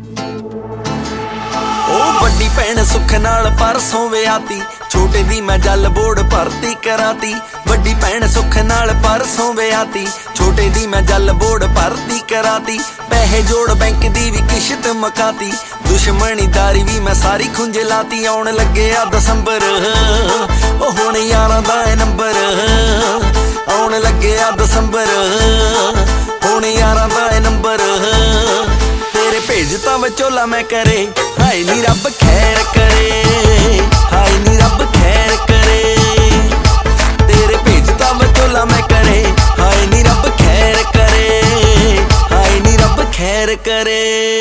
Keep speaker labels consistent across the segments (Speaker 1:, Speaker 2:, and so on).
Speaker 1: ਵੱਡੀ ਭੈਣ ਸੁੱਖ ਨਾਲ ਪਰਸੋਂ ਵਿਆਹਤੀ, ਛੋਟੇ ਦੀ ਮੈਂ ਜਲ ਬੋਰਡ ਭਰਤੀ ਕਰਾਤੀ। ਵੱਡੀ ਭੈਣ ਸੁੱਖ ਨਾਲ ਪਰਸੋਂ ਵਿਆਹਤੀ, ਛੋਟੇ ਦੀ ਮੈਂ ਜਲ ਬੋਰਡ ਭਰਤੀ ਕਰਾਤੀ। ਪੈਸੇ ਜੋੜ ਬੈਂਕ ਦੀ ਵੀ ਕਿਸ਼ਤ ਮਕਾਤੀ, ਦੁਸ਼ਮਣੀਦਾਰੀ ਵੀ ਮੈਂ ਸਾਰੀ ਖੁੰਝ ਲਾਤੀ। ਆਉਣ ਲੱਗਿਆ ਦਸੰਬਰ, ਉਹ ਹੁਣ ਯਾਰਾਂ ਦਾ ਨੰਬਰ। ਆਉਣ ਲੱਗਿਆ ਦਸੰਬਰ, ਹੁਣ ਯਾਰਾਂ ਦਾ ਨੰਬਰ। ਤੇਰੇ ਭੇਜਤਾ ਵਿਚੋਲਾ ਮੈਂ ਕਰੇ, ਹਾਏ ਨੀ ਰੱਬ ਖੈਰ ਕਰੇ, ਹਾਏ ਨੀ ਰੱਬ ਖੈਰ ਕਰੇ। ਤੇਰੇ ਭੇਜਤਾ ਵਿਚੋਲਾ ਮੈਂ ਕਰੇ, ਹਾਏ ਨੀ ਰੱਬ ਖੈਰ ਕਰੇ, ਹਾਏ ਨੀ ਰੱਬ ਖੈਰ ਕਰੇ।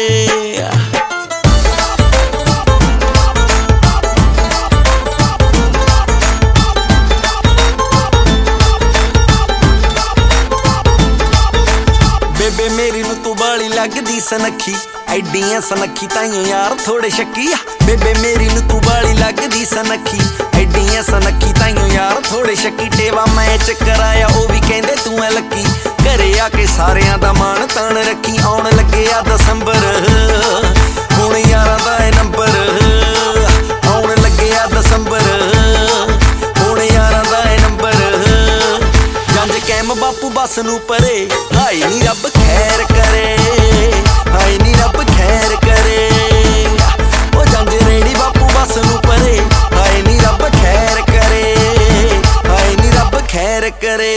Speaker 1: ਬੇਬੇ ਮੇਰੀ ਨੂੰ ਤੂੰ ਬਾਲੀ ਲੱਗਦੀ ਸਨੱਖੀ, ਐਡੀਆਂ ਸਨੱਖੀ ਤਾਈਓ ਯਾਰ ਥੋੜੇ ਸ਼ੱਕੀ ਆ। ਬੇਬੇ ਮੇਰੀ ਨੂੰ ਤੂੰ ਬਾਲੀ ਲੱਗਦੀ ਸਨੱਖੀ, ਐਡੀਆਂ ਸਨੱਖੀ ਤਾਈਓ ਯਾਰ ਥੋੜੇ ਸ਼ੱਕੀ। ਟੇਵਾ ਮੈਚ ਕਰਾਇਆ ਉਹ ਵੀ ਕਹਿੰਦੇ ਤੂੰ ਐ ਲੱਕੀ, ਘਰੇ ਆ ਕੇ ਸਾਰਿਆਂ ਦਾ ਮਾਣ ਤਾਣ ਰੱਖੀ। ਆਉਣ ਲੱਗਿਆ ਦਸੰਬਰ, ਹੁਣ ਯਾਰਾਂ ਦਾ ਨੰਬਰ। ਆਉਣ ਲੱਗਿਆ ਦਸੰਬਰ, ਹੁਣ ਯਾਰਾਂ ਦਾ ਨੰਬਰ। ਜੰਜ ਕੈਮ ਬਾਪੂ ਬੱਸ ਨੂੰ ਪਰੇ, ਹਾਏ ਨੀ ਰੱਬ ਖੈਰ ਕਰੇ, ਹਾਏ ਨੀ ਰੱਬ ਖੈਰ ਕਰੇ। ਉਹ ਜੰਜ ਰੇੜੀ ਬਾਪੂ ਬੱਸ ਨੂੰ ਪਰੇ, ਹਾਏ ਨੀ ਰੱਬ ਖੈਰ ਕਰੇ, ਹਾਏ ਨੀ ਰੱਬ ਖੈਰ ਕਰੇ।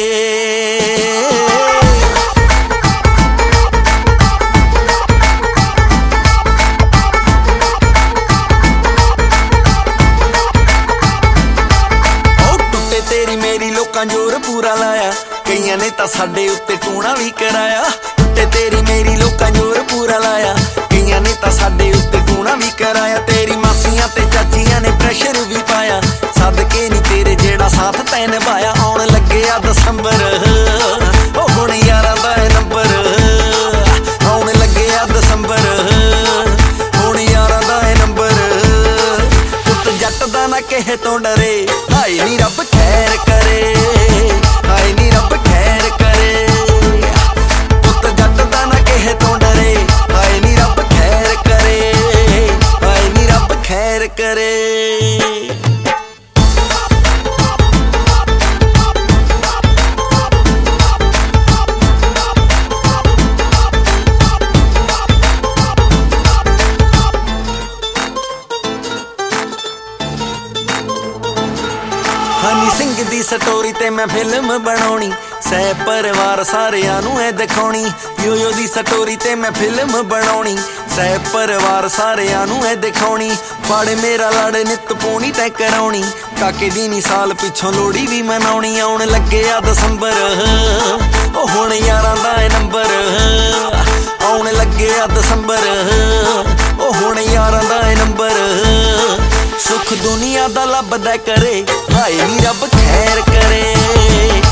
Speaker 1: ਤੇਰੀ ਮੇਰੀ ਲੋਕਾਂ ਜ਼ੋਰ ਪੂਰਾ ਲਾਇਆ, ਕਈਆਂ ਨੇ ਤਾਂ ਸਾਡੇ ਉੱਤੇ ਟੂਣਾ ਵੀ ਕਰਾਇਆ। ਤੇ ਤੇਰੀ ਮੇਰੀ ਲੋਕਾਂ ਜ਼ੋਰ ਪੂਰਾ ਲਾਇਆ, ਕਈਆਂ ਨੇ ਤਾਂ ਸਾਡੇ ਉੱਤੇ ਟੂਣਾ ਵੀ ਕਰਾਇਆ। ਤੇਰੀ ਮਾਸੀਆਂ ਤੇ ਚਾਚੀਆਂ ਨੇ ਪ੍ਰੈਸ਼ਰ ਵੀ ਪਾਇਆ, ਸਦਕੇ ਨੀ ਤੇਰੇ ਜਿਹੜਾ ਸਾਥ ਤੈਂ ਨਿਭਾਇਆ। ਆਉਣ ਲੱਗਿਆ ਦਸੰਬਰ, ਉਹ ਹੁਣ ਯਾਰਾਂ ਦਾ ਨੰਬਰ। ਆਉਣ ਲੱਗਿਆ ਦਸੰਬਰ, ਹੁਣ ਯਾਰਾਂ ਦਾ ਨੰਬਰ। ਪੁੱਤ ਜੱਟ ਦਾ ਨਾ ਕਿਸੇ ਤੋਂ ਡਰੇ, ਹਾਏ ਨੀ ਰੱਬ ਖੈਰ ਕਰੇ, ਹਾਏ ਨੀ ਰੱਬ ਖੈਰ ਕਰੇ। ਪੁੱਤ ਜੱਟ ਦਾ ਨਾ ਕਿਸੇ ਤੋਂ ਡਰੇ, ਹਾਏ ਨੀ ਰੱਬ ਖੈਰ ਕਰੇ, ਹਾਏ ਨੀ ਰੱਬ ਖੈਰ ਕਰੇ। ਹਨੀ ਸਿੰਘ ਦੀ ਸਟੋਰੀ ਤੇ ਮੈਂ ਫਿਲਮ ਬਣਾਉਣੀ, ਸਹਿ ਪਰਿਵਾਰ ਸਾਰਿਆਂ ਨੂੰ ਇਹ ਦਿਖਾਉਣੀ। ਯੋਯੋ ਦੀ ਸਟੋਰੀ ਤੇ ਮੈਂ ਫਿਲਮ ਬਣਾਉਣੀ, ਸਹਿ ਪਰਿਵਾਰ ਸਾਰਿਆਂ ਨੂੰ ਇਹ ਦਿਖਾਉਣੀ। ਫੜ ਮੇਰਾ ਲੜ ਨਿੱਤ ਪੂਣੀ ਤੈਂ ਕਰਾਉਣੀ, ਕਾਕੇ ਦੀ ਨੀ ਸਾਲ ਪਿੱਛੋਂ ਲੋੜੀ ਵੀ ਮਨਾਉਣੀ। ਆਉਣ ਲੱਗਿਆ ਦਸੰਬਰ, ਉਹ ਹੁਣ ਯਾਰਾਂ ਦਾ ਨੰਬਰ। ਆਉਣ ਲੱਗਿਆ ਦਸੰਬਰ, ਉਹ ਹੁਣ ਯਾਰਾਂ ਦਾ ਨੰਬਰ। ਸੁੱਖ ਦੁਨੀਆ ਦਾ ਲੱਭਦਾ ਕਰੇ, ਹਾਏ ਨੀ ਰੱਬ ਖੈਰ ਕਰੇ।